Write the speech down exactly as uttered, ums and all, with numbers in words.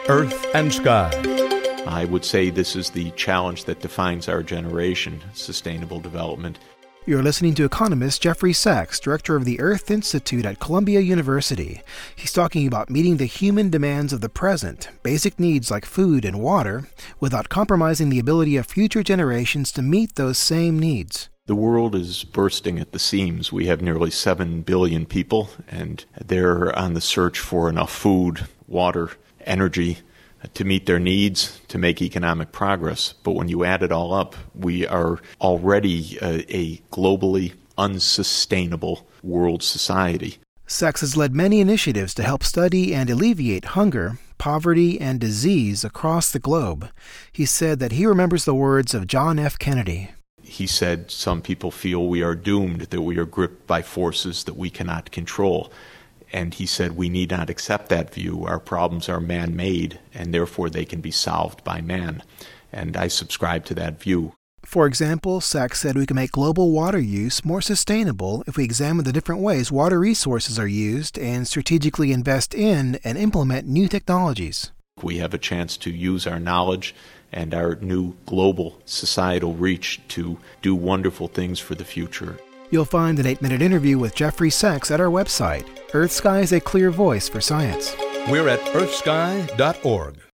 Earth and Sky. I would say this is the challenge that defines our generation, sustainable development. You're listening to economist Jeffrey Sachs, director of the Earth Institute at Columbia University. He's talking about meeting the human demands of the present, basic needs like food and water, without compromising the ability of future generations to meet those same needs. The world is bursting at the seams. We have nearly seven billion people, and they're on the search for enough food, water, energy to meet their needs, to make economic progress. But when you add it all up, we are already a, a globally unsustainable world society. Sachs has led many initiatives to help study and alleviate hunger, poverty, and disease across the globe. He said that he remembers the words of John F. Kennedy. He said, some people feel we are doomed, that we are gripped by forces that we cannot control. And he said we need not accept that view. Our problems are man-made, and therefore they can be solved by man. And I subscribe to that view. For example, Sachs said we can make global water use more sustainable if we examine the different ways water resources are used and strategically invest in and implement new technologies. We have a chance to use our knowledge and our new global societal reach to do wonderful things for the future. You'll find an eight-minute interview with Jeffrey Sachs at our website. Earth Sky is a clear voice for science. We're at earth sky dot org.